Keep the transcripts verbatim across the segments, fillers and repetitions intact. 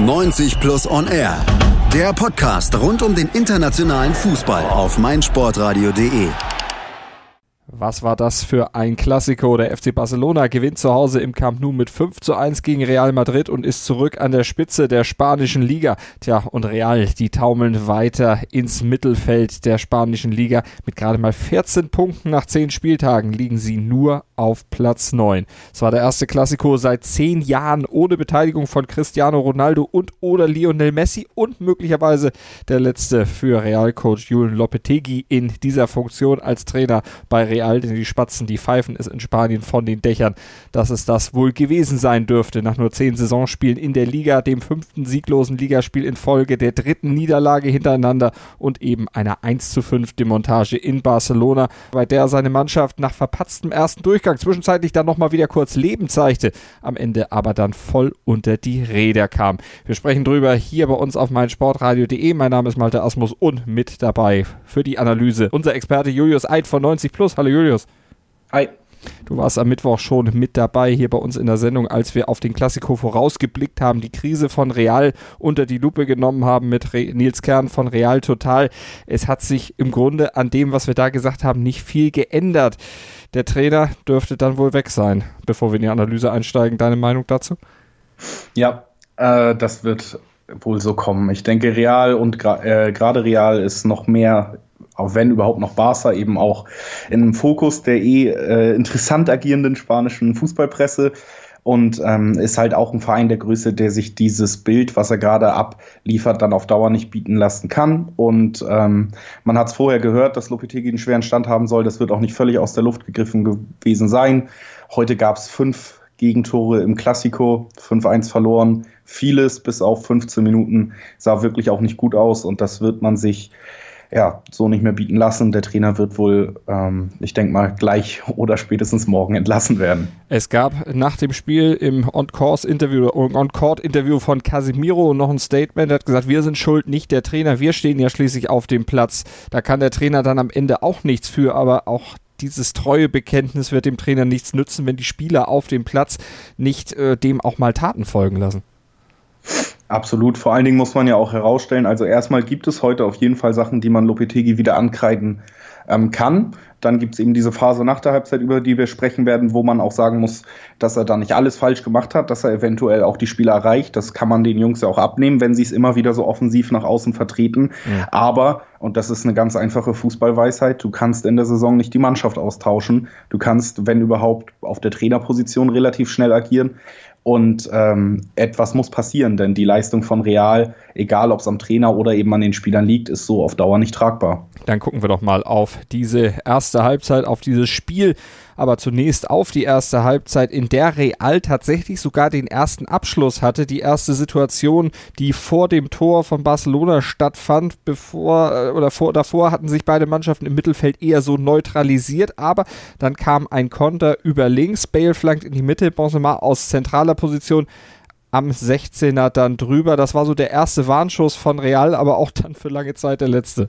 neunzig Plus On Air. Der Podcast rund um den internationalen Fußball auf meinsportradio punkt de. Was war das für ein Klassiko? Der F C Barcelona gewinnt zu Hause im Camp Nou mit fünf zu eins gegen Real Madrid und ist zurück an der Spitze der spanischen Liga. Tja, und Real, die taumeln weiter ins Mittelfeld der spanischen Liga. Mit gerade mal vierzehn Punkten nach zehn Spieltagen liegen sie nur auf Platz neun. Es war der erste Klassiko seit zehn Jahren ohne Beteiligung von Cristiano Ronaldo und oder Lionel Messi und möglicherweise der letzte für Real-Coach Julen Lopetegui in dieser Funktion als Trainer bei Real. Denn die Spatzen, die pfeifen es in Spanien von den Dächern, dass es das wohl gewesen sein dürfte. Nach nur zehn Saisonspielen in der Liga, dem fünften sieglosen Ligaspiel in Folge, der dritten Niederlage hintereinander und eben einer eins zu fünf Demontage in Barcelona, bei der seine Mannschaft nach verpatztem ersten Durchgang zwischenzeitlich dann nochmal wieder kurz Leben zeigte, am Ende aber dann voll unter die Räder kam. Wir sprechen drüber hier bei uns auf meinsportradio punkt de. Mein Name ist Malte Asmus und mit dabei für die Analyse unser Experte Julius Eid von neunzig Plus. Hallo Julius. Hi. Du warst am Mittwoch schon mit dabei hier bei uns in der Sendung, als wir auf den Klassiko vorausgeblickt haben, die Krise von Real unter die Lupe genommen haben mit Re- Nils Kern von Real Total. Es hat sich im Grunde an dem, was wir da gesagt haben, nicht viel geändert. Der Trainer dürfte dann wohl weg sein. Bevor wir in die Analyse einsteigen, deine Meinung dazu? Ja, äh, das wird wohl so kommen. Ich denke, Real und gra- äh, gerade Real ist noch mehr, auch wenn überhaupt noch Barca, eben auch in einem Fokus der eh äh, interessant agierenden spanischen Fußballpresse und ähm, ist halt auch ein Verein der Größe, der sich dieses Bild, was er gerade abliefert, dann auf Dauer nicht bieten lassen kann. Und ähm, man hat es vorher gehört, dass Lopetegui einen schweren Stand haben soll. Das wird auch nicht völlig aus der Luft gegriffen gewesen sein. Heute gab es fünf Gegentore im Klassiko, fünf eins verloren. Vieles bis auf fünfzehn Minuten sah wirklich auch nicht gut aus und das wird man sich ja so nicht mehr bieten lassen. Der Trainer wird wohl, ähm, ich denke mal, gleich oder spätestens morgen entlassen werden. Es gab nach dem Spiel im On-Court-Interview On-Court-Interview von Casemiro noch ein Statement. Er hat gesagt, wir sind schuld, nicht der Trainer. Wir stehen ja schließlich auf dem Platz. Da kann der Trainer dann am Ende auch nichts für, aber auch dieses treue Bekenntnis wird dem Trainer nichts nützen, wenn die Spieler auf dem Platz nicht äh, dem auch mal Taten folgen lassen. Absolut. Vor allen Dingen muss man ja auch herausstellen, also erstmal gibt es heute auf jeden Fall Sachen, die man Lopetegui wieder ankreiden ähm, kann. Dann gibt es eben diese Phase nach der Halbzeit, über die wir sprechen werden, wo man auch sagen muss, dass er da nicht alles falsch gemacht hat, dass er eventuell auch die Spieler erreicht. Das kann man den Jungs ja auch abnehmen, wenn sie es immer wieder so offensiv nach außen vertreten. Ja. Aber, und das ist eine ganz einfache Fußballweisheit, du kannst in der Saison nicht die Mannschaft austauschen. Du kannst, wenn überhaupt, auf der Trainerposition relativ schnell agieren. Und ähm, etwas muss passieren, denn die Leistung von Real, egal ob es am Trainer oder eben an den Spielern liegt, ist so auf Dauer nicht tragbar. Dann gucken wir doch mal auf diese erste Halbzeit, auf dieses Spiel, aber zunächst auf die erste Halbzeit, in der Real tatsächlich sogar den ersten Abschluss hatte, die erste Situation, die vor dem Tor von Barcelona stattfand, bevor oder vor, davor hatten sich beide Mannschaften im Mittelfeld eher so neutralisiert, aber dann kam ein Konter über links, Bale flankt in die Mitte, Benzema aus zentraler Position am sechzehner dann drüber. Das war so der erste Warnschuss von Real, aber auch dann für lange Zeit der letzte.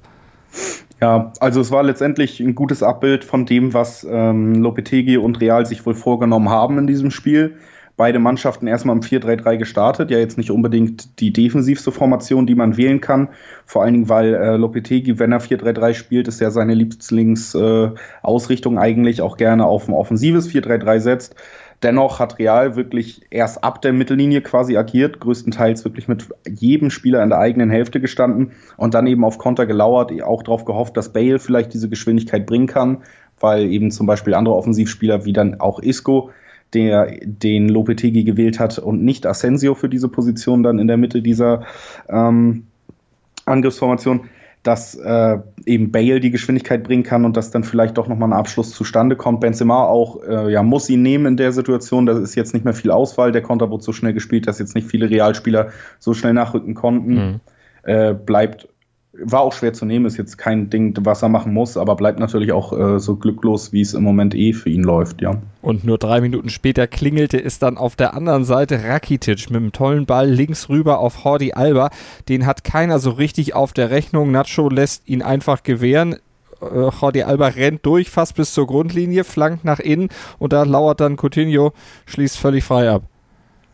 Ja, also es war letztendlich ein gutes Abbild von dem, was ähm, Lopetegui und Real sich wohl vorgenommen haben in diesem Spiel. Beide Mannschaften erstmal im vier drei drei gestartet, ja jetzt nicht unbedingt die defensivste Formation, die man wählen kann, vor allen Dingen, weil äh, Lopetegui, wenn er vier drei drei spielt, ist ja seine Lieblingsausrichtung äh, eigentlich auch gerne auf ein offensives vier drei drei setzt. Dennoch hat Real wirklich erst ab der Mittellinie quasi agiert, größtenteils wirklich mit jedem Spieler in der eigenen Hälfte gestanden und dann eben auf Konter gelauert, auch darauf gehofft, dass Bale vielleicht diese Geschwindigkeit bringen kann, weil eben zum Beispiel andere Offensivspieler wie dann auch Isco, der den Lopetegui gewählt hat und nicht Asensio für diese Position dann in der Mitte dieser ähm, Angriffsformation, dass äh, eben Bale die Geschwindigkeit bringen kann und dass dann vielleicht doch nochmal ein Abschluss zustande kommt. Benzema auch, äh, ja, muss ihn nehmen in der Situation. Da ist jetzt nicht mehr viel Auswahl. Der Konter wurde so schnell gespielt, dass jetzt nicht viele Realspieler so schnell nachrücken konnten. Mhm. Äh, bleibt, war auch schwer zu nehmen, ist jetzt kein Ding, was er machen muss, aber bleibt natürlich auch äh, so glücklos, wie es im Moment eh für ihn läuft, ja. Und nur drei Minuten später klingelte es dann auf der anderen Seite. Rakitic mit einem tollen Ball links rüber auf Jordi Alba. Den hat keiner so richtig auf der Rechnung. Nacho lässt ihn einfach gewähren. Äh, Jordi Alba rennt durch, fast bis zur Grundlinie, flankt nach innen und da lauert dann Coutinho, schließt völlig frei ab.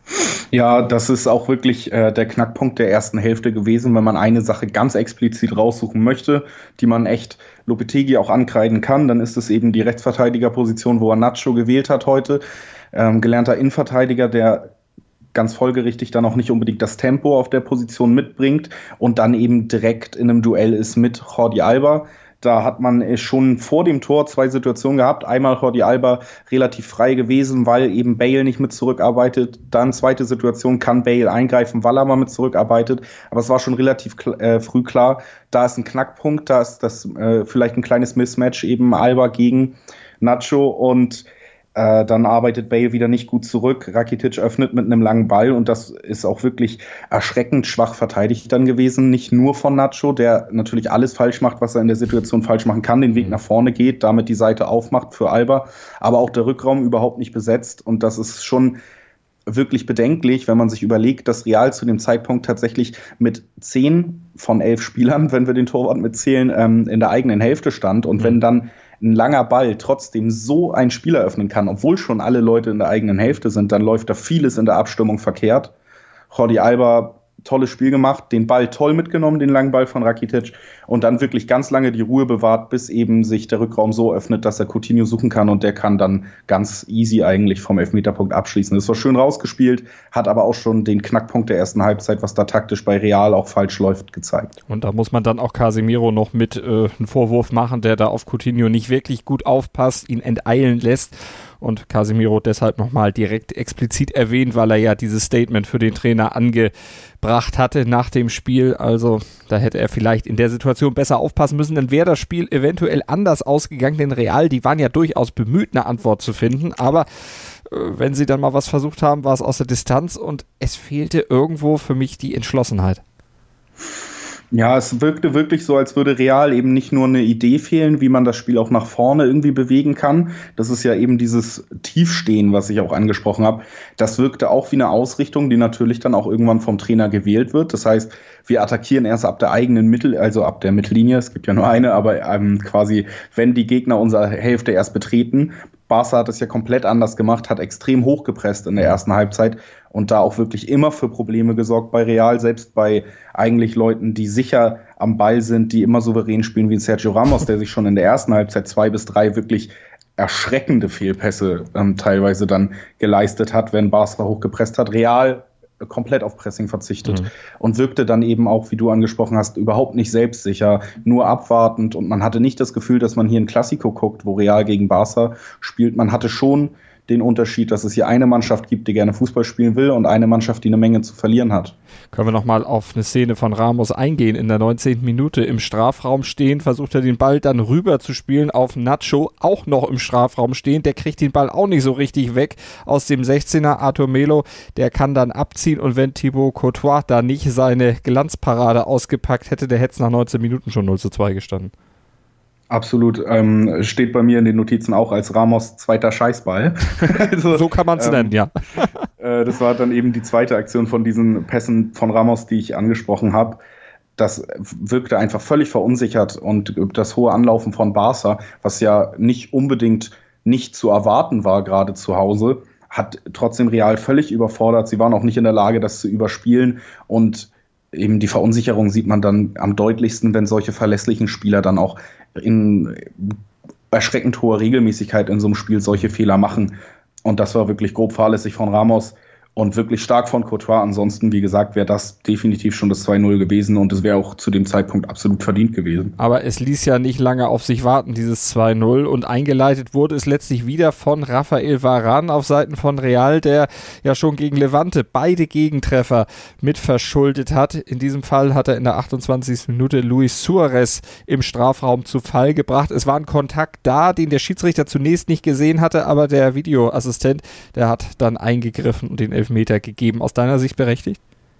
Ja, das ist auch wirklich äh, der Knackpunkt der ersten Hälfte gewesen, wenn man eine Sache ganz explizit raussuchen möchte, die man echt Lopetegui auch ankreiden kann, dann ist es eben die Rechtsverteidigerposition, wo er Nacho gewählt hat heute. Ähm, gelernter Innenverteidiger, der ganz folgerichtig dann auch nicht unbedingt das Tempo auf der Position mitbringt und dann eben direkt in einem Duell ist mit Jordi Alba. Da hat man schon vor dem Tor zwei Situationen gehabt. Einmal Jordi Alba relativ frei gewesen, weil eben Bale nicht mit zurückarbeitet. Dann zweite Situation, kann Bale eingreifen, weil er mal mit zurückarbeitet. Aber es war schon relativ äh, früh klar, da ist ein Knackpunkt, da ist das äh, vielleicht ein kleines Mismatch, eben Alba gegen Nacho und Äh, dann arbeitet Bale wieder nicht gut zurück. Rakitic öffnet mit einem langen Ball und das ist auch wirklich erschreckend schwach verteidigt dann gewesen. Nicht nur von Nacho, der natürlich alles falsch macht, was er in der Situation falsch machen kann, den Weg nach vorne geht, damit die Seite aufmacht für Alba, aber auch der Rückraum überhaupt nicht besetzt und das ist schon wirklich bedenklich, wenn man sich überlegt, dass Real zu dem Zeitpunkt tatsächlich mit zehn von elf Spielern, wenn wir den Torwart mitzählen, ähm, in der eigenen Hälfte stand und mhm. wenn dann ein langer Ball trotzdem so ein Spiel eröffnen kann, obwohl schon alle Leute in der eigenen Hälfte sind, dann läuft da vieles in der Abstimmung verkehrt. Jordi Alba, tolles Spiel gemacht, den Ball toll mitgenommen, den langen Ball von Rakitic und dann wirklich ganz lange die Ruhe bewahrt, bis eben sich der Rückraum so öffnet, dass er Coutinho suchen kann und der kann dann ganz easy eigentlich vom Elfmeterpunkt abschließen. Das war schön rausgespielt, hat aber auch schon den Knackpunkt der ersten Halbzeit, was da taktisch bei Real auch falsch läuft, gezeigt. Und da muss man dann auch Casemiro noch mit äh, einen Vorwurf machen, der da auf Coutinho nicht wirklich gut aufpasst, ihn enteilen lässt. Und Casemiro deshalb nochmal direkt explizit erwähnt, weil er ja dieses Statement für den Trainer angebracht hatte nach dem Spiel. Also da hätte er vielleicht in der Situation besser aufpassen müssen, dann wäre das Spiel eventuell anders ausgegangen, denn Real, die waren ja durchaus bemüht, eine Antwort zu finden, aber äh, wenn sie dann mal was versucht haben, war es aus der Distanz und es fehlte irgendwo für mich die Entschlossenheit. Ja, es wirkte wirklich so, als würde Real eben nicht nur eine Idee fehlen, wie man das Spiel auch nach vorne irgendwie bewegen kann. Das ist ja eben dieses Tiefstehen, was ich auch angesprochen habe. Das wirkte auch wie eine Ausrichtung, die natürlich dann auch irgendwann vom Trainer gewählt wird. Das heißt, wir attackieren erst ab der eigenen Mittel, also ab der Mittellinie. Es gibt ja nur eine, aber ähm, quasi, wenn die Gegner unsere Hälfte erst betreten. Barca hat es ja komplett anders gemacht, hat extrem hochgepresst in der ersten Halbzeit und da auch wirklich immer für Probleme gesorgt bei Real, selbst bei eigentlich Leuten, die sicher am Ball sind, die immer souverän spielen, wie Sergio Ramos, der sich schon in der ersten Halbzeit zwei bis drei wirklich erschreckende Fehlpässe ähm, teilweise dann geleistet hat, wenn Barca hochgepresst hat. Real komplett auf Pressing verzichtet mhm. und wirkte dann eben auch, wie du angesprochen hast, überhaupt nicht selbstsicher, nur abwartend und man hatte nicht das Gefühl, dass man hier ein Klassiko guckt, wo Real gegen Barca spielt. Man hatte schon den Unterschied, dass es hier eine Mannschaft gibt, die gerne Fußball spielen will und eine Mannschaft, die eine Menge zu verlieren hat. Können wir nochmal auf eine Szene von Ramos eingehen. In der neunzehnten Minute im Strafraum stehen, versucht er den Ball dann rüber zu spielen auf Nacho, auch noch im Strafraum stehen. Der kriegt den Ball auch nicht so richtig weg aus dem sechzehner. Arthur Melo, der kann dann abziehen und wenn Thibaut Courtois da nicht seine Glanzparade ausgepackt hätte, der hätte es nach neunzehn Minuten schon null zu zwei gestanden. Absolut, ähm, steht bei mir in den Notizen auch als Ramos zweiter Scheißball. also, so kann man es ähm, nennen, ja. äh, das war dann eben die zweite Aktion von diesen Pässen von Ramos, die ich angesprochen habe. Das wirkte einfach völlig verunsichert und das hohe Anlaufen von Barca, was ja nicht unbedingt nicht zu erwarten war, gerade zu Hause, hat trotzdem Real völlig überfordert. Sie waren auch nicht in der Lage, das zu überspielen und eben die Verunsicherung sieht man dann am deutlichsten, wenn solche verlässlichen Spieler dann auch in erschreckend hoher Regelmäßigkeit in so einem Spiel solche Fehler machen. Und das war wirklich grob fahrlässig von Ramos und wirklich stark von Courtois. Ansonsten, wie gesagt, wäre das definitiv schon das zwei null gewesen und es wäre auch zu dem Zeitpunkt absolut verdient gewesen. Aber es ließ ja nicht lange auf sich warten, dieses zwei null, und eingeleitet wurde es letztlich wieder von Rafael Varane auf Seiten von Real, der ja schon gegen Levante beide Gegentreffer mit verschuldet hat. In diesem Fall hat er in der achtundzwanzigsten Minute Luis Suarez im Strafraum zu Fall gebracht. Es war ein Kontakt da, den der Schiedsrichter zunächst nicht gesehen hatte, aber der Videoassistent, der hat dann eingegriffen und den Elfmeter gegeben. Aus deiner Sicht berechtigt?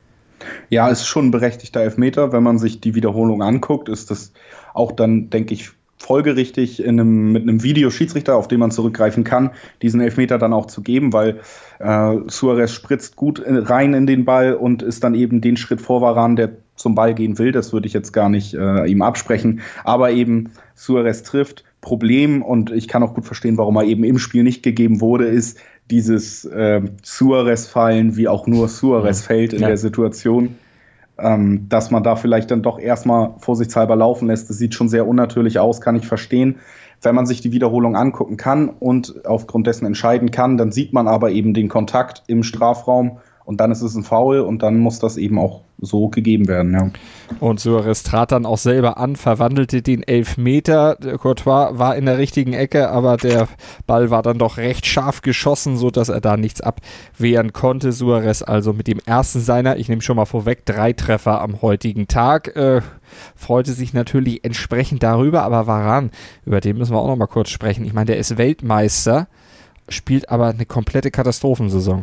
Ja, es ist schon ein berechtigter Elfmeter. Wenn man sich die Wiederholung anguckt, ist das auch dann, denke ich, folgerichtig in einem, mit einem Videoschiedsrichter, auf den man zurückgreifen kann, diesen Elfmeter dann auch zu geben, weil äh, Suarez spritzt gut in, rein in den Ball und ist dann eben den Schritt vor Varane, der zum Ball gehen will, das würde ich jetzt gar nicht äh, ihm absprechen, aber eben Suarez trifft. Problem, und ich kann auch gut verstehen, warum er eben im Spiel nicht gegeben wurde, ist dieses äh, Suarez-Fallen, wie auch nur Suarez fällt in ja. der Situation, ähm, dass man da vielleicht dann doch erstmal vorsichtshalber laufen lässt. Das sieht schon sehr unnatürlich aus, kann ich verstehen. Wenn man sich die Wiederholung angucken kann und aufgrund dessen entscheiden kann, dann sieht man aber eben den Kontakt im Strafraum und dann ist es ein Foul und dann muss das eben auch so gegeben werden. Ja. Und Suarez trat dann auch selber an, verwandelte den Elfmeter. Courtois war in der richtigen Ecke, aber der Ball war dann doch recht scharf geschossen, sodass er da nichts abwehren konnte. Suarez also mit dem ersten seiner, ich nehme schon mal vorweg, drei Treffer am heutigen Tag. Äh, freute sich natürlich entsprechend darüber, aber Varane, über den müssen wir auch noch mal kurz sprechen. Ich meine, der ist Weltmeister, spielt aber eine komplette Katastrophensaison.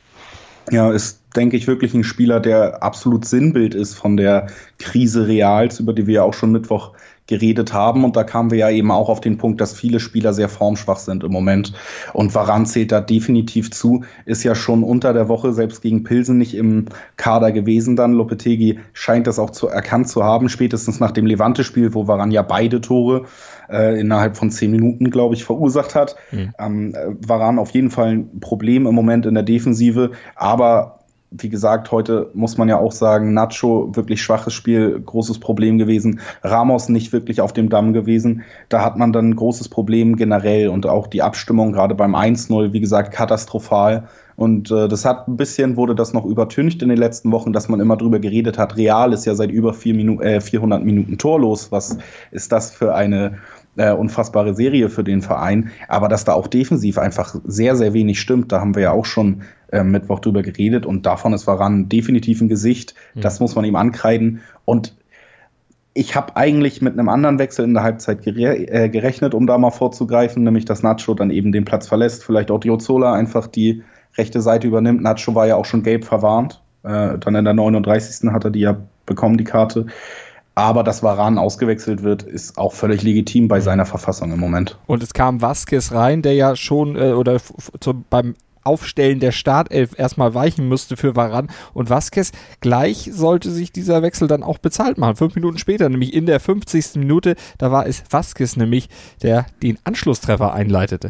Ja, ist, denke ich, wirklich ein Spieler, der absolut Sinnbild ist von der Krise Reals, über die wir ja auch schon Mittwoch geredet haben. Und da kamen wir ja eben auch auf den Punkt, dass viele Spieler sehr formschwach sind im Moment. Und Varane zählt da definitiv zu, ist ja schon unter der Woche selbst gegen Pilsen nicht im Kader gewesen dann. Lopetegui scheint das auch zu erkannt zu haben, spätestens nach dem Levante-Spiel, wo Varane ja beide Tore äh, innerhalb von zehn Minuten, glaube ich, verursacht hat. Mhm. Ähm, Varane auf jeden Fall ein Problem im Moment in der Defensive, aber wie gesagt, heute muss man ja auch sagen, Nacho, wirklich schwaches Spiel, großes Problem gewesen. Ramos nicht wirklich auf dem Damm gewesen. Da hat man dann ein großes Problem generell und auch die Abstimmung, gerade beim eins null, wie gesagt, katastrophal. Und äh, das hat ein bisschen, wurde das noch übertüncht in den letzten Wochen, dass man immer drüber geredet hat. Real ist ja seit über vier Minu- äh, vierhundert Minuten torlos. Was ist das für eine äh, unfassbare Serie für den Verein? Aber dass da auch defensiv einfach sehr, sehr wenig stimmt, da haben wir ja auch schon äh, Mittwoch drüber geredet. Und davon ist Varane definitiv ein Gesicht. Mhm. Das muss man ihm ankreiden. Und ich habe eigentlich mit einem anderen Wechsel in der Halbzeit gere- äh, gerechnet, um da mal vorzugreifen, nämlich dass Nacho dann eben den Platz verlässt, vielleicht auch Odriozola einfach die rechte Seite übernimmt. Nacho war ja auch schon gelb verwarnt. Äh, dann in der neununddreißigsten hat er die ja bekommen, die Karte. Aber dass Varane ausgewechselt wird, ist auch völlig legitim bei seiner Verfassung im Moment. Und es kam Vázquez rein, der ja schon äh, oder f- f- zu, beim Aufstellen der Startelf erstmal weichen müsste für Varane. Und Vázquez, gleich sollte sich dieser Wechsel dann auch bezahlt machen. Fünf Minuten später, nämlich in der fünfzigsten Minute, da war es Vázquez nämlich, der den Anschlusstreffer einleitete.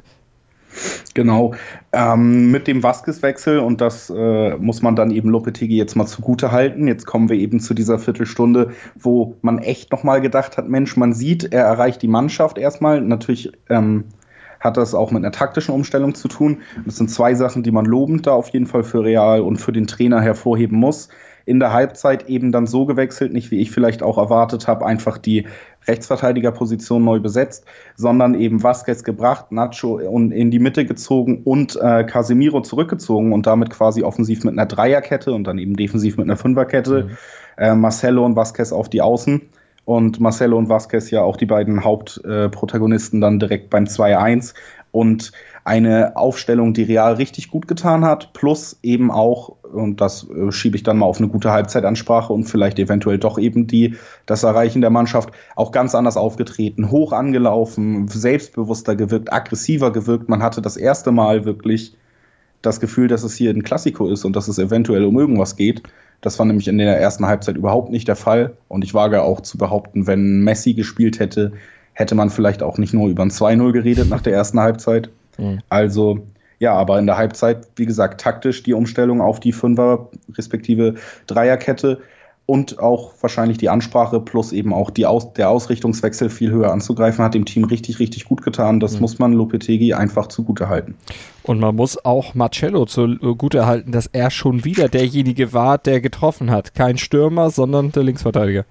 Genau, ähm, mit dem Vázquez-Wechsel, und das äh, muss man dann eben Lopetegui jetzt mal zugute halten. Jetzt kommen wir eben zu dieser Viertelstunde, wo man echt nochmal gedacht hat, Mensch, man sieht, er erreicht die Mannschaft erstmal. Natürlich ähm, hat das auch mit einer taktischen Umstellung zu tun. Das sind zwei Sachen, die man lobend da auf jeden Fall für Real und für den Trainer hervorheben muss. In der Halbzeit eben dann so gewechselt, nicht wie ich vielleicht auch erwartet habe, einfach die Rechtsverteidigerposition neu besetzt, sondern eben Vázquez gebracht, Nacho in die Mitte gezogen und äh, Casemiro zurückgezogen und damit quasi offensiv mit einer Dreierkette und dann eben defensiv mit einer Fünferkette, mhm. äh, Marcelo und Vázquez auf die Außen und Marcelo und Vázquez ja auch die beiden Hauptprotagonisten äh, dann direkt beim zwei eins und eine Aufstellung, die Real richtig gut getan hat, plus eben auch, und das äh, schiebe ich dann mal auf eine gute Halbzeitansprache und vielleicht eventuell doch eben die, das Erreichen der Mannschaft, auch ganz anders aufgetreten, hoch angelaufen, selbstbewusster gewirkt, aggressiver gewirkt. Man hatte das erste Mal wirklich das Gefühl, dass es hier ein Klassiko ist und dass es eventuell um irgendwas geht. Das war nämlich in der ersten Halbzeit überhaupt nicht der Fall. Und ich wage auch zu behaupten, wenn Messi gespielt hätte, hätte man vielleicht auch nicht nur über ein zwei null geredet nach der ersten Halbzeit. Mhm. Also, ja, aber in der Halbzeit, wie gesagt, taktisch die Umstellung auf die Fünfer- respektive Dreierkette und auch wahrscheinlich die Ansprache plus eben auch die Aus- der Ausrichtungswechsel viel höher anzugreifen, hat dem Team richtig, richtig gut getan. Das mhm. muss man Lopetegui einfach zugute halten. Und man muss auch Marcelo zugute halten, dass er schon wieder derjenige war, der getroffen hat. Kein Stürmer, sondern der Linksverteidiger.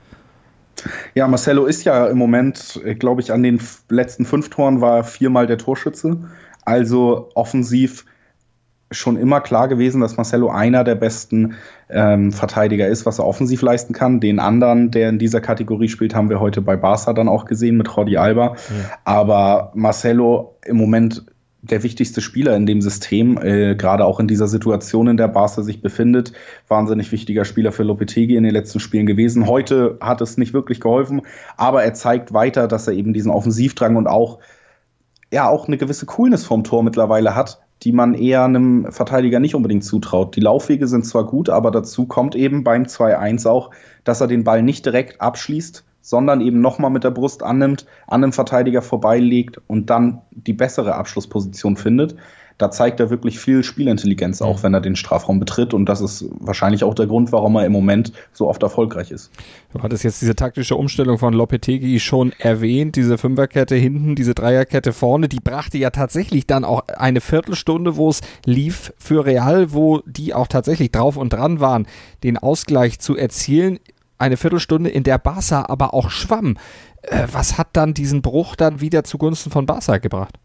Ja, Marcelo ist ja im Moment, glaube ich, an den letzten fünf Toren war er viermal der Torschütze. Also offensiv schon immer klar gewesen, dass Marcelo einer der besten ähm, Verteidiger ist, was er offensiv leisten kann. Den anderen, der in dieser Kategorie spielt, haben wir heute bei Barca dann auch gesehen mit Jordi Alba. Ja. Aber Marcelo im Moment der wichtigste Spieler in dem System, äh, gerade auch in dieser Situation, in der Barca sich befindet. Wahnsinnig wichtiger Spieler für Lopetegui in den letzten Spielen gewesen. Heute hat es nicht wirklich geholfen, aber er zeigt weiter, dass er eben diesen Offensivdrang und auch ja auch eine gewisse Coolness vom Tor mittlerweile hat, die man eher einem Verteidiger nicht unbedingt zutraut. Die Laufwege sind zwar gut, aber dazu kommt eben beim zwei eins auch, dass er den Ball nicht direkt abschließt, sondern eben nochmal mit der Brust annimmt, an einem Verteidiger vorbeilegt und dann die bessere Abschlussposition findet. Da zeigt er wirklich viel Spielintelligenz auch, wenn er den Strafraum betritt. Und das ist wahrscheinlich auch der Grund, warum er im Moment so oft erfolgreich ist. Du hattest jetzt diese taktische Umstellung von Lopetegui schon erwähnt. Diese Fünferkette hinten, diese Dreierkette vorne, die brachte ja tatsächlich dann auch eine Viertelstunde, wo es lief für Real, wo die auch tatsächlich drauf und dran waren, den Ausgleich zu erzielen. Eine Viertelstunde, in der Barca aber auch schwamm. Äh, was hat dann diesen Bruch dann wieder zugunsten von Barca gebracht?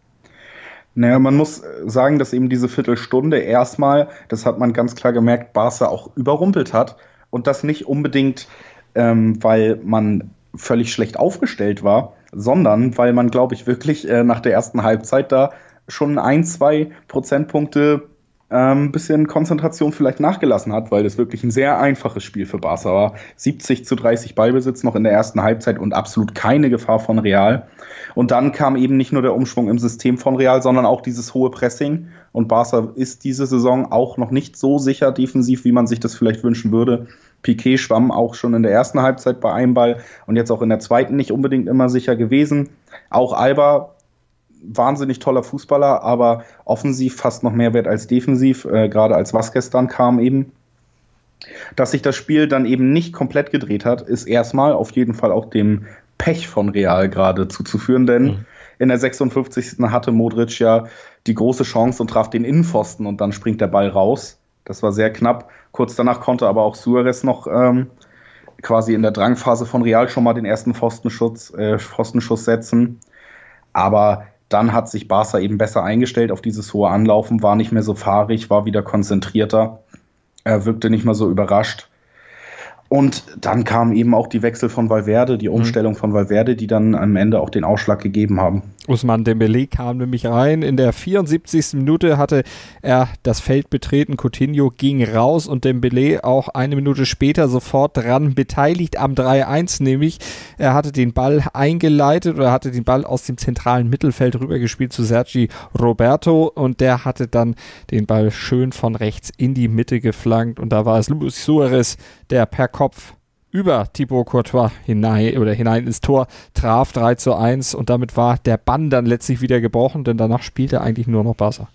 Naja, man muss sagen, dass eben diese Viertelstunde erstmal, das hat man ganz klar gemerkt, Barca auch überrumpelt hat. Und das nicht unbedingt, ähm, weil man völlig schlecht aufgestellt war, sondern weil man, glaube ich, wirklich äh, nach der ersten Halbzeit da schon ein, zwei Prozentpunkte ein ähm, bisschen Konzentration vielleicht nachgelassen hat, weil das wirklich ein sehr einfaches Spiel für Barca war. siebzig zu dreißig Ballbesitz noch in der ersten Halbzeit und absolut keine Gefahr von Real. Und dann kam eben nicht nur der Umschwung im System von Real, sondern auch dieses hohe Pressing. Und Barca ist diese Saison auch noch nicht so sicher defensiv, wie man sich das vielleicht wünschen würde. Piqué schwamm auch schon in der ersten Halbzeit bei einem Ball und jetzt auch in der zweiten nicht unbedingt immer sicher gewesen. Auch Alba, wahnsinnig toller Fußballer, aber offensiv fast noch mehr wert als defensiv, äh, gerade als Vázquez dann kam eben. Dass sich das Spiel dann eben nicht komplett gedreht hat, ist erstmal auf jeden Fall auch dem Pech von Real gerade zuzuführen, denn mhm. in der sechsundfünfzigsten hatte Modric ja die große Chance und traf den Innenpfosten und dann springt der Ball raus. Das war sehr knapp. Kurz danach konnte aber auch Suárez noch ähm, quasi in der Drangphase von Real schon mal den ersten Pfostenschuss, äh, Pfostenschuss setzen. Aber dann hat sich Barca eben besser eingestellt auf dieses hohe Anlaufen, war nicht mehr so fahrig, war wieder konzentrierter, er wirkte nicht mehr so überrascht. Und dann kamen eben auch die Wechsel von Valverde, die Umstellung mhm. von Valverde, die dann am Ende auch den Ausschlag gegeben haben. Ousmane Dembélé kam nämlich rein. In der vierundsiebzigsten Minute hatte er das Feld betreten. Coutinho ging raus und Dembélé auch eine Minute später sofort dran beteiligt am drei eins, nämlich er hatte den Ball eingeleitet oder hatte den Ball aus dem zentralen Mittelfeld rübergespielt zu Sergi Roberto und der hatte dann den Ball schön von rechts in die Mitte geflankt und da war es Luis Suárez, der per Kopf über Thibaut Courtois hinein oder hinein ins Tor traf, drei zu eins und damit war der Bann dann letztlich wieder gebrochen, denn danach spielte eigentlich nur noch Barca.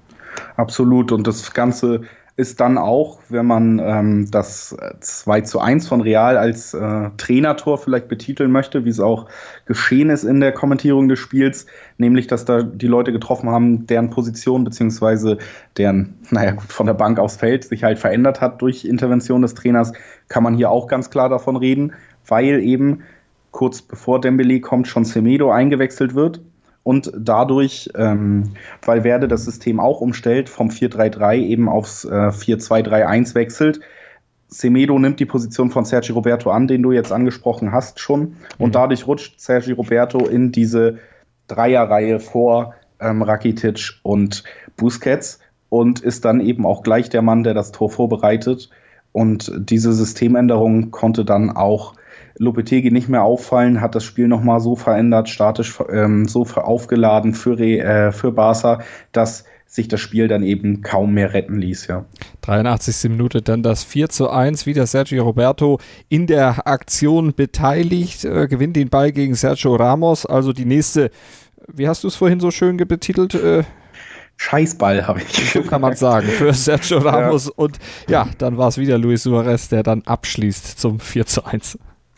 Absolut und das Ganze ist dann auch, wenn man ähm, das zwei zu eins von Real als äh, Trainertor vielleicht betiteln möchte, wie es auch geschehen ist in der Kommentierung des Spiels, nämlich, dass da die Leute getroffen haben, deren Position beziehungsweise deren, naja gut, von der Bank aufs Feld sich halt verändert hat durch Intervention des Trainers, kann man hier auch ganz klar davon reden, weil eben kurz bevor Dembélé kommt, schon Semedo eingewechselt wird. Und dadurch, ähm, Valverde das System auch umstellt, vom vier drei drei eben aufs äh, vier zwei drei eins wechselt. Semedo nimmt die Position von Sergi Roberto an, den du jetzt angesprochen hast schon. Mhm. Und dadurch rutscht Sergi Roberto in diese Dreierreihe vor ähm, Rakitic und Busquets und ist dann eben auch gleich der Mann, der das Tor vorbereitet. Und diese Systemänderung konnte dann auch Lopetegui nicht mehr auffallen, hat das Spiel nochmal so verändert, statisch ähm, so aufgeladen für, äh, für Barca, dass sich das Spiel dann eben kaum mehr retten ließ. Ja. dreiundachtzigste Minute dann das vier zu eins, wieder Sergio Roberto in der Aktion beteiligt, äh, gewinnt den Ball gegen Sergio Ramos, also die nächste, wie hast du es vorhin so schön betitelt? Äh, Scheißball, habe ich. So kann man sagen, für Sergio Ramos. Ja. Und ja, dann war es wieder Luis Suárez, der dann abschließt zum vier zu eins.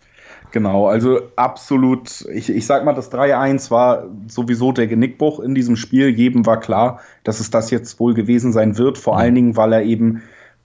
Genau, also absolut, ich, ich sag mal, das drei eins war sowieso der Genickbruch in diesem Spiel. Jedem war klar, dass es das jetzt wohl gewesen sein wird, vor mhm. allen Dingen, weil er eben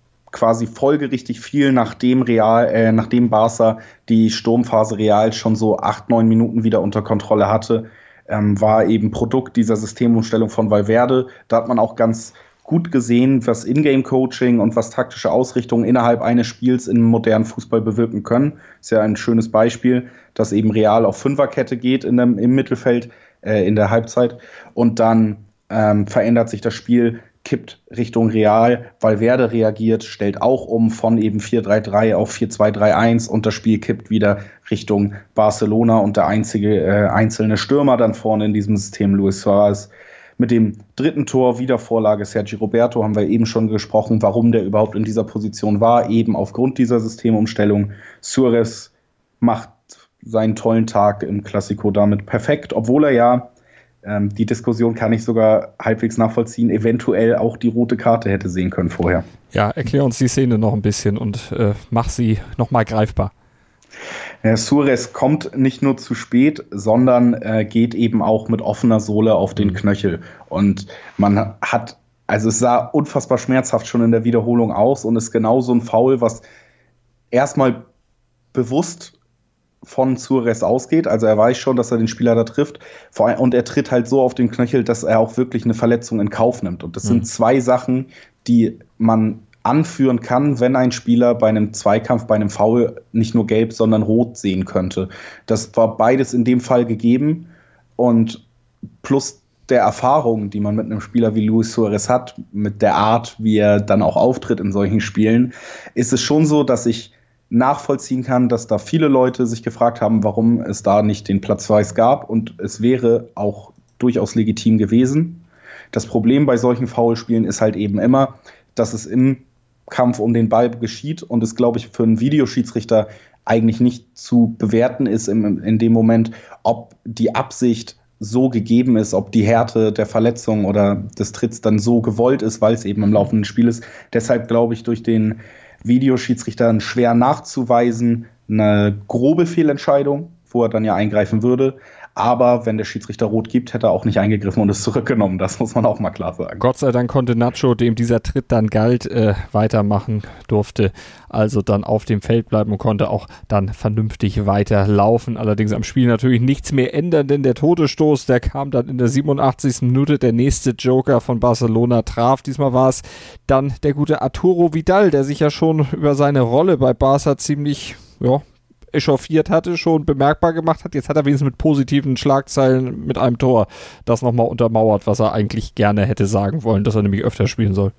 quasi folgerichtig fiel, nachdem Real, äh, nachdem Barca die Sturmphase Real schon so acht, neun Minuten wieder unter Kontrolle hatte, ähm, war eben Produkt dieser Systemumstellung von Valverde. Da hat man auch ganz gut gesehen, was Ingame-Coaching und was taktische Ausrichtungen innerhalb eines Spiels im modernen Fußball bewirken können. Ist ja ein schönes Beispiel, dass eben Real auf Fünferkette geht in dem, im Mittelfeld, äh, in der Halbzeit. Und dann ähm, verändert sich das Spiel, kippt Richtung Real. Valverde reagiert, stellt auch um von eben vier drei drei auf vier zwei drei eins und das Spiel kippt wieder Richtung Barcelona und der einzige äh, einzelne Stürmer dann vorne in diesem System, Luis Suárez, Mit dem dritten Tor, Wiedervorlage Sergi Roberto, haben wir eben schon gesprochen, warum der überhaupt in dieser Position war, eben aufgrund dieser Systemumstellung. Suárez macht seinen tollen Tag im Clasico damit perfekt, obwohl er ja, ähm, die Diskussion kann ich sogar halbwegs nachvollziehen, eventuell auch die rote Karte hätte sehen können vorher. Ja, erklär uns die Szene noch ein bisschen und äh, mach sie nochmal greifbar. Ja, Suárez kommt nicht nur zu spät, sondern äh, geht eben auch mit offener Sohle auf den Knöchel. Und man hat, also es sah unfassbar schmerzhaft schon in der Wiederholung aus und ist genau so ein Foul, was erstmal bewusst von Suárez ausgeht. Also er weiß schon, dass er den Spieler da trifft. Vor allem, und er tritt halt so auf den Knöchel, dass er auch wirklich eine Verletzung in Kauf nimmt. Und das mhm. sind zwei Sachen, die man anführen kann, wenn ein Spieler bei einem Zweikampf, bei einem Foul nicht nur gelb, sondern rot sehen könnte. Das war beides in dem Fall gegeben und plus der Erfahrung, die man mit einem Spieler wie Luis Suárez hat, mit der Art, wie er dann auch auftritt in solchen Spielen, ist es schon so, dass ich nachvollziehen kann, dass da viele Leute sich gefragt haben, warum es da nicht den Platzverweis gab und es wäre auch durchaus legitim gewesen. Das Problem bei solchen Foulspielen ist halt eben immer, dass es im Kampf um den Ball geschieht und es, glaube ich, für einen Videoschiedsrichter eigentlich nicht zu bewerten ist im, in dem Moment, ob die Absicht so gegeben ist, ob die Härte der Verletzung oder des Tritts dann so gewollt ist, weil es eben im laufenden Spiel ist. Deshalb glaube ich, durch den Videoschiedsrichter schwer nachzuweisen, eine grobe Fehlentscheidung, wo er dann ja eingreifen würde. Aber wenn der Schiedsrichter rot gibt, hätte er auch nicht eingegriffen und es zurückgenommen. Das muss man auch mal klar sagen. Gott sei Dank konnte Nacho, dem dieser Tritt dann galt, äh, weitermachen durfte. Also dann auf dem Feld bleiben und konnte auch dann vernünftig weiterlaufen. Allerdings am Spiel natürlich nichts mehr ändern, denn der Todesstoß, der kam dann in der siebenundachtzigsten Minute. Der nächste Joker von Barcelona traf. Diesmal war es dann der gute Arturo Vidal, der sich ja schon über seine Rolle bei Barca ziemlich, ja, echauffiert hatte, schon bemerkbar gemacht hat. Jetzt hat er wenigstens mit positiven Schlagzeilen mit einem Tor das nochmal untermauert, was er eigentlich gerne hätte sagen wollen, dass er nämlich öfter spielen soll.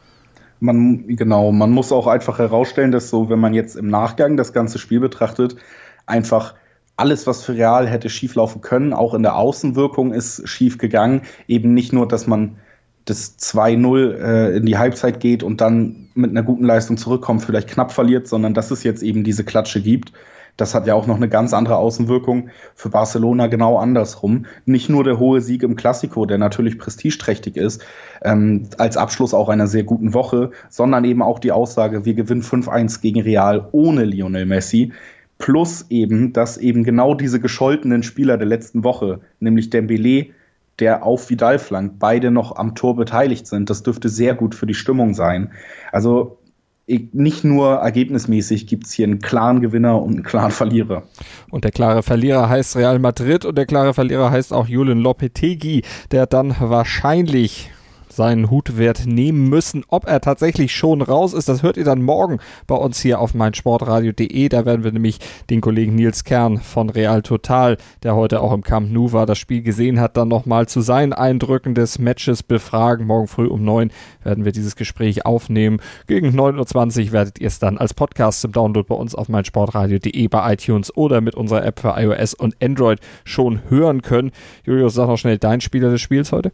Man, genau, man muss auch einfach herausstellen, dass so, wenn man jetzt im Nachgang das ganze Spiel betrachtet, einfach alles, was für Real hätte schieflaufen können, auch in der Außenwirkung ist schief gegangen. Eben nicht nur, dass man das zwei null äh, in die Halbzeit geht und dann mit einer guten Leistung zurückkommt, vielleicht knapp verliert, sondern dass es jetzt eben diese Klatsche gibt. Das hat ja auch noch eine ganz andere Außenwirkung für Barcelona, genau andersrum. Nicht nur der hohe Sieg im Clasico, der natürlich prestigeträchtig ist, ähm, als Abschluss auch einer sehr guten Woche, sondern eben auch die Aussage, wir gewinnen fünf eins gegen Real ohne Lionel Messi. Plus eben, dass eben genau diese gescholtenen Spieler der letzten Woche, nämlich Dembélé, der auf Vidal flankt, beide noch am Tor beteiligt sind. Das dürfte sehr gut für die Stimmung sein. Also nicht nur ergebnismäßig gibt es hier einen klaren Gewinner und einen klaren Verlierer. Und der klare Verlierer heißt Real Madrid und der klare Verlierer heißt auch Julen Lopetegui, der dann wahrscheinlich seinen Hut wird nehmen müssen. Ob er tatsächlich schon raus ist, das hört ihr dann morgen bei uns hier auf meinsportradio punkt de. Da werden wir nämlich den Kollegen Nils Kern von Real Total, der heute auch im Camp Nou war, das Spiel gesehen hat, dann nochmal zu seinen Eindrücken des Matches befragen. Morgen früh um neun werden wir dieses Gespräch aufnehmen. Gegen neun Uhr zwanzig werdet ihr es dann als Podcast zum Download bei uns auf meinsportradio punkt de, bei iTunes oder mit unserer App für iOS und Android schon hören können. Julius, sag noch schnell dein Spieler des Spiels heute.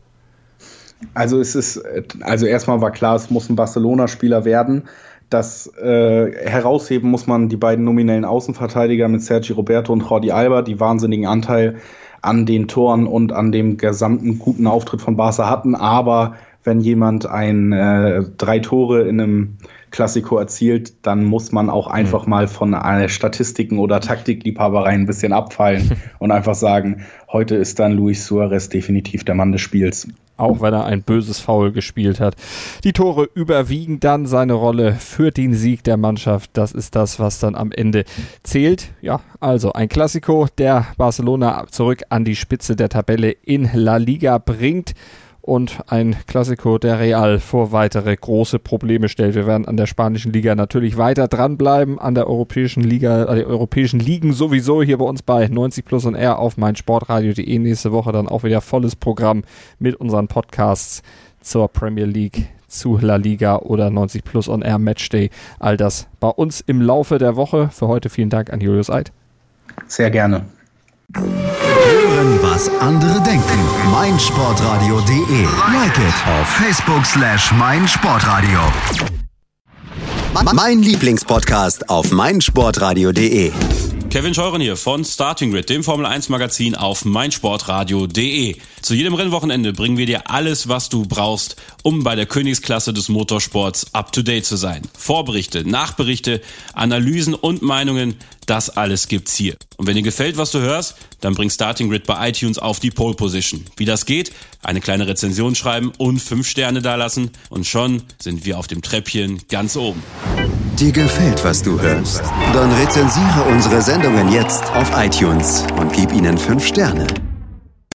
Also es ist, also erstmal war klar, es muss ein Barcelona-Spieler werden. Das äh, herausheben muss man die beiden nominellen Außenverteidiger mit Sergi Roberto und Jordi Alba, die wahnsinnigen Anteil an den Toren und an dem gesamten guten Auftritt von Barca hatten. Aber wenn jemand ein äh, drei Tore in einem Clasico erzielt, dann muss man auch einfach mal von äh, Statistiken oder Taktikliebhaberei ein bisschen abfallen und einfach sagen, heute ist dann Luis Suárez definitiv der Mann des Spiels. Auch wenn er ein böses Foul gespielt hat. Die Tore überwiegen dann seine Rolle für den Sieg der Mannschaft. Das ist das, was dann am Ende zählt. Ja, also ein Clasico, der Barcelona zurück an die Spitze der Tabelle in La Liga bringt. Und ein Clasico, der Real vor weitere große Probleme stellt. Wir werden an der spanischen Liga natürlich weiter dranbleiben, an der europäischen Liga, an den europäischen Ligen sowieso hier bei uns bei neunzig Plus und R auf meinsportradio punkt de. Nächste Woche dann auch wieder volles Programm mit unseren Podcasts zur Premier League, zu La Liga oder neunzig Plus on Air Matchday. All das bei uns im Laufe der Woche. Für heute vielen Dank an Julius Eid. Sehr gerne. Hören hören, was andere denken. meinsportradio punkt de. Like it auf Facebook slash meinsportradio. Mein Lieblingspodcast auf meinsportradio punkt de. Kevin Scheuren hier von Starting Grid, dem Formel eins Magazin auf meinsportradio punkt de. Zu jedem Rennwochenende bringen wir dir alles, was du brauchst, um bei der Königsklasse des Motorsports up to date zu sein. Vorberichte, Nachberichte, Analysen und Meinungen, das alles gibt's hier. Und wenn dir gefällt, was du hörst, dann bring Starting Grid bei iTunes auf die Pole Position. Wie das geht? Eine kleine Rezension schreiben und fünf Sterne dalassen und schon sind wir auf dem Treppchen ganz oben. Dir gefällt, was du hörst? Dann rezensiere unsere Sendungen jetzt auf iTunes und gib ihnen fünf Sterne.